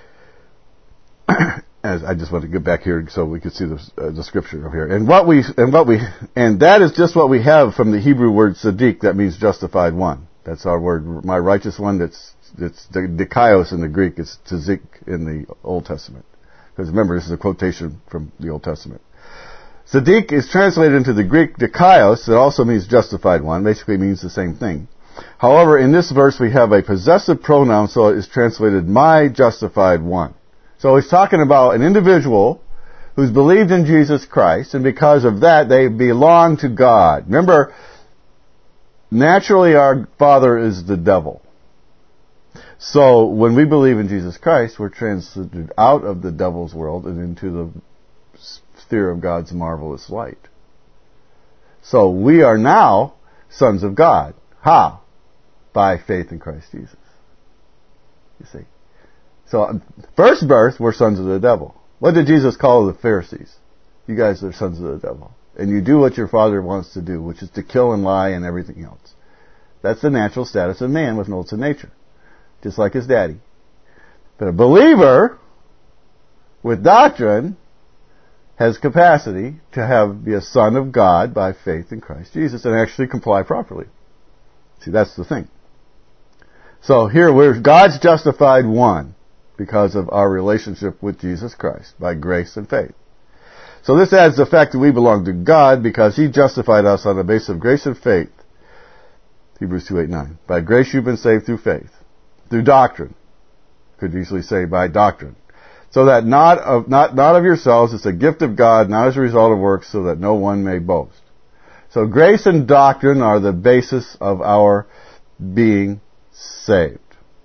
As I just want to get back here so we could see the, uh, the scripture over here. And what we, and what we, and that is just what we have from the Hebrew word tzaddik, that means justified one. That's our word, my righteous one. That's, it's dikaios in the Greek. It's tzaddik in the Old Testament. Because remember, this is a quotation from the Old Testament. Tzaddik is translated into the Greek dikaios. It also means justified one. Basically means the same thing. However, in this verse we have a possessive pronoun, so it is translated my justified one. So he's talking about an individual who's believed in Jesus Christ, and because of that, they belong to God. Remember, naturally our father is the devil. So when we believe in Jesus Christ, we're translated out of the devil's world and into the sphere of God's marvelous light. So we are now sons of God. How? By faith in Christ Jesus. You see. So, first birth, we're sons of the devil. What did Jesus call the Pharisees? You guys are sons of the devil. And you do what your father wants to do, which is to kill and lie and everything else. That's the natural status of man with an old sin nature. Just like his daddy. But a believer with doctrine has capacity to have be a son of God by faith in Christ Jesus and actually comply properly. See, that's the thing. So here, we're God's justified one, because of our relationship with Jesus Christ, by grace and faith. So this adds the fact that we belong to God because He justified us on the basis of grace and faith. Hebrews two, eight, nine. By grace you've been saved through faith. Through doctrine. Could easily say by doctrine. So that not of, not, not of yourselves, it's a gift of God, not as a result of works, so that no one may boast. So grace and doctrine are the basis of our being saved.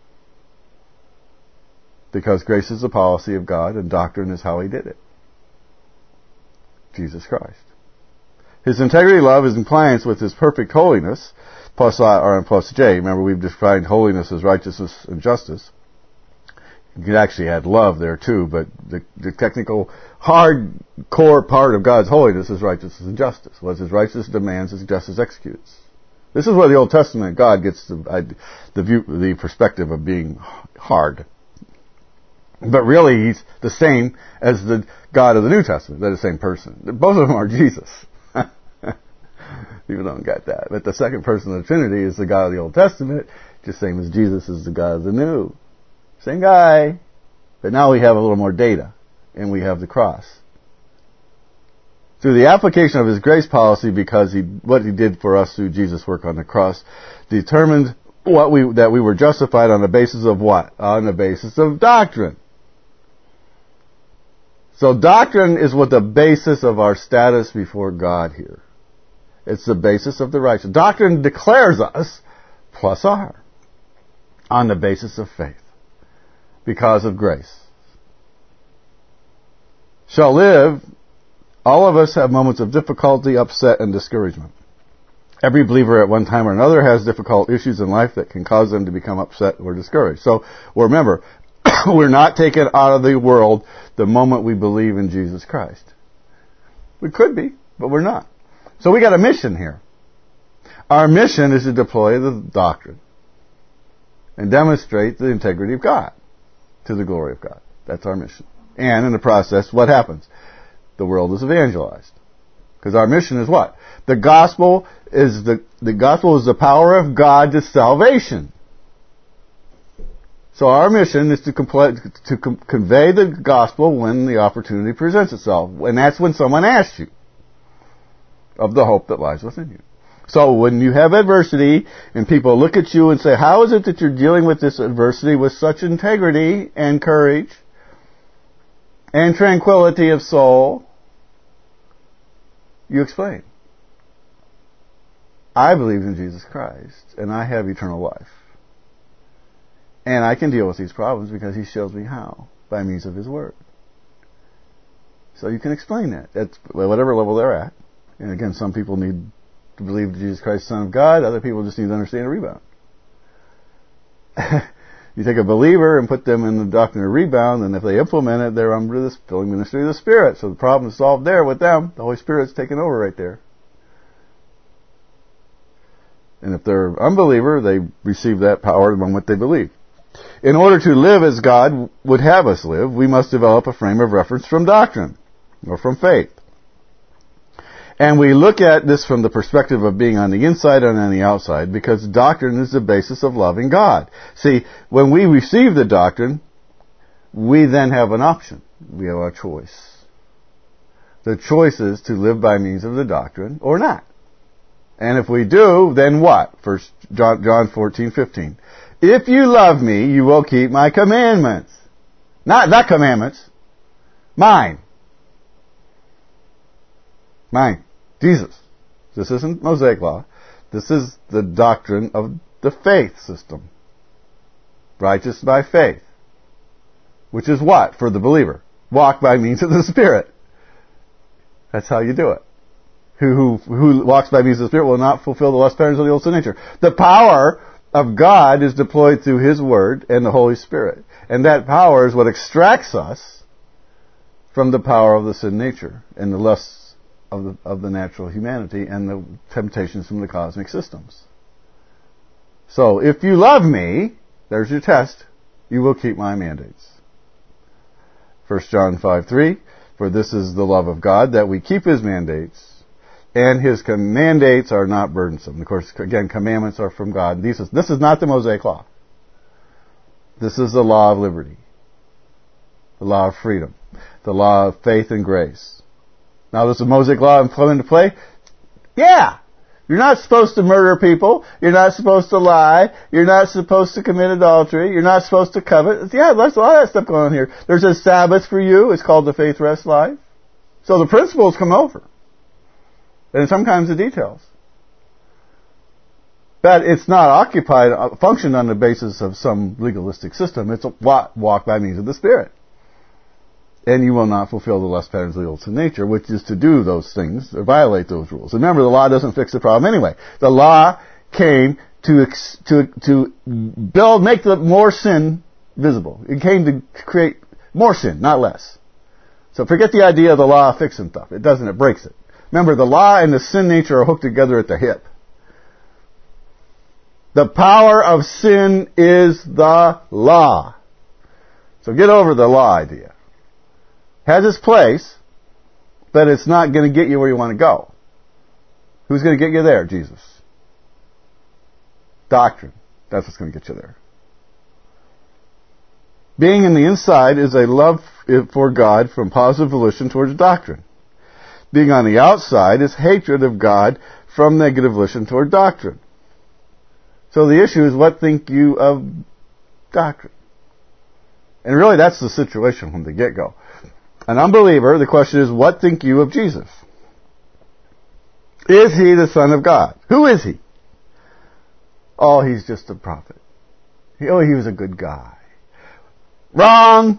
Because grace is the policy of God and doctrine is how He did it. Jesus Christ. His integrity, love, is in compliance with His perfect holiness, plus I, or plus J. Remember, we've defined holiness as righteousness and justice. You could actually add love there too, but the, the technical, hard core part of God's holiness is righteousness and justice. What His righteousness demands, His justice executes. This is where the Old Testament God gets the, the view, the perspective of being hard. But really, He's the same as the God of the New Testament. They're the same person. Both of them are Jesus. People don't get that. But the second person of the Trinity is the God of the Old Testament, just same as Jesus is the God of the New. Same guy. But now we have a little more data, and we have the cross. Through the application of His grace policy, because He, what He did for us through Jesus' work on the cross, determined what we, that we were justified on the basis of what? On the basis of doctrine. So doctrine is what the basis of our status before God here. It's the basis of the righteous. Doctrine declares us, plus R, on the basis of faith, because of grace. Shall live, all of us have moments of difficulty, upset, and discouragement. Every believer at one time or another has difficult issues in life that can cause them to become upset or discouraged. So, well, remember, we're not taken out of the world the moment we believe in Jesus Christ. We could be, but we're not. So we got a mission here. Our mission is to deploy the doctrine and demonstrate the integrity of God to the glory of God. That's our mission. And in the process, what happens? The world is evangelized. Because our mission is what? The gospel is the, the gospel is the power of God to salvation. So our mission is to, compl- to com- convey the gospel when the opportunity presents itself. And that's when someone asks you of the hope that lies within you. So when you have adversity and people look at you and say, how is it that you're dealing with this adversity with such integrity and courage and tranquility of soul? You explain. I believe in Jesus Christ and I have eternal life. And I can deal with these problems because He shows me how, by means of His Word. So you can explain that at whatever level they're at. And again, some people need to believe Jesus Christ, Son of God. Other people just need to understand a rebound. You take a believer and put them in the doctrine of rebound, and if they implement it, they're under the filling ministry of the Spirit. So the problem is solved there with them. The Holy Spirit's taken over right there. And if they're unbeliever, they receive that power the moment they believe. In order to live as God would have us live, we must develop a frame of reference from doctrine, or from faith. And we look at this from the perspective of being on the inside and on the outside, because doctrine is the basis of loving God. See, when we receive the doctrine, we then have an option. We have a choice. The choice is to live by means of the doctrine or not. And if we do, then what? First John, John fourteen fifteen. If you love me, you will keep my commandments. Not the commandments. Mine. Mine. Jesus. This isn't Mosaic law. This is the doctrine of the faith system. Righteous by faith. Which is what for the believer? Walk by means of the Spirit. That's how you do it. Who, who, who walks by means of the Spirit will not fulfill the lust patterns of the old sin nature. The power of God is deployed through His Word and the Holy Spirit. And that power is what extracts us from the power of the sin nature and the lusts of the, of the natural humanity and the temptations from the cosmic systems. So, if you love me, there's your test, you will keep my mandates. First John five three, for this is the love of God, that we keep His mandates, and His mandates are not burdensome. Of course, again, commandments are from God. This is, this is not the Mosaic law. This is the law of liberty. The law of freedom. The law of faith and grace. Now, does the Mosaic law come into play? Yeah! You're not supposed to murder people. You're not supposed to lie. You're not supposed to commit adultery. You're not supposed to covet. Yeah, there's a lot of that stuff going on here. There's a Sabbath for you. It's called the Faith Rest Life. So the principles come over. And sometimes the details. But it's not occupied, functioned on the basis of some legalistic system. It's a walk by means of the Spirit. And you will not fulfill the lust patterns of the old sin nature, which is to do those things, or violate those rules. Remember, the law doesn't fix the problem anyway. The law came to to to build, make the more sin visible. It came to create more sin, not less. So forget the idea of the law fixing stuff. It doesn't, it breaks it. Remember, the law and the sin nature are hooked together at the hip. The power of sin is the law. So get over the law idea. Has its place, but it's not going to get you where you want to go. Who's going to get you there? Jesus. Doctrine. That's what's going to get you there. Being in the inside is a love for God from positive volition towards doctrine. Being on the outside is hatred of God from negative volition toward doctrine. So the issue is, what think you of doctrine? And really, that's the situation from the get-go. An unbeliever, the question is, what think you of Jesus? Is He the Son of God? Who is He? Oh, He's just a prophet. Oh, He was a good guy. Wrong!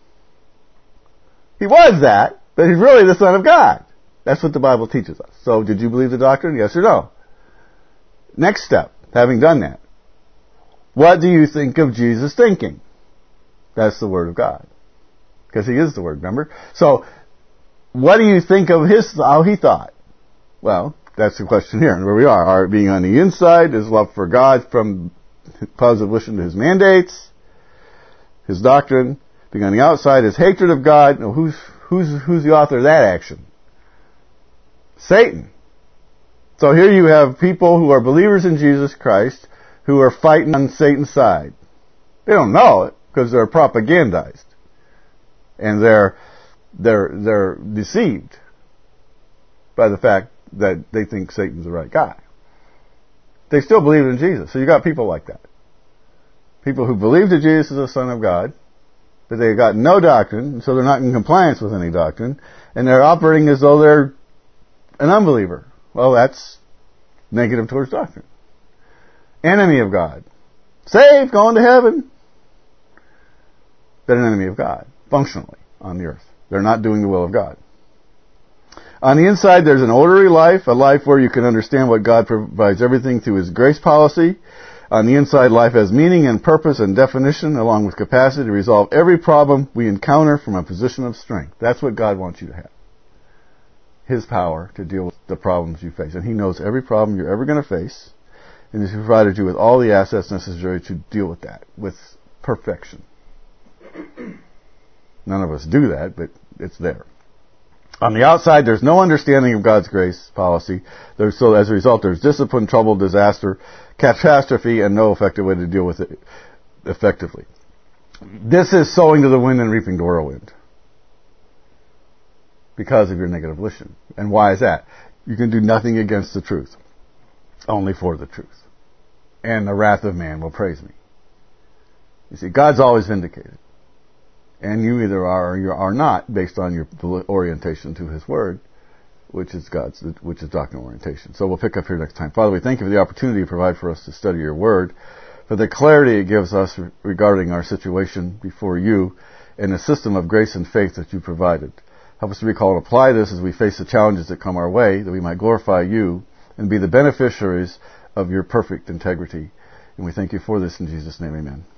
He was that, but He's really the Son of God. That's what the Bible teaches us. So, did you believe the doctrine? Yes or no? Next step, having done that. What do you think of Jesus' thinking? That's the Word of God. Because He is the Word, remember? So, what do you think of His, how He thought? Well, that's the question here, and where we are. Our being on the inside is love for God from positive volition to His mandates, His doctrine. Being on the outside is hatred of God. Now, who's, who's, who's the author of that action? Satan. So here you have people who are believers in Jesus Christ who are fighting on Satan's side. They don't know it because they're propagandized. And they're, they're, they're deceived by the fact that they think Satan's the right guy. They still believe in Jesus. So you got people like that. People who believe that Jesus is the Son of God, but they've got no doctrine, so they're not in compliance with any doctrine, and they're operating as though they're an unbeliever. Well, that's negative towards doctrine. Enemy of God. Saved, going to heaven, but an enemy of God. Functionally, on the earth. They're not doing the will of God. On the inside, there's an orderly life, a life where you can understand what God provides everything through His grace policy, On the inside, life has meaning and purpose and definition, along with capacity to resolve every problem we encounter from a position of strength. That's what God wants you to have. His power to deal with the problems you face. And He knows every problem you're ever going to face, and He's provided you with all the assets necessary to deal with that, with perfection. None of us do that, but it's there. On the outside, there's no understanding of God's grace policy. There's, so as a result, there's discipline, trouble, disaster, catastrophe, and no effective way to deal with it effectively. This is sowing to the wind and reaping the whirlwind because of your negative volition. And why is that? You can do nothing against the truth, only for the truth. And the wrath of man will praise me. You see, God's always vindicated. And you either are or you are not, based on your orientation to His Word, which is God's, which is doctrinal orientation. So we'll pick up here next time. Father, we thank You for the opportunity you provide for us to study Your Word, for the clarity it gives us regarding our situation before You, and the system of grace and faith that You provided. Help us to recall and apply this as we face the challenges that come our way, that we might glorify You and be the beneficiaries of Your perfect integrity. And we thank You for this in Jesus' name, amen.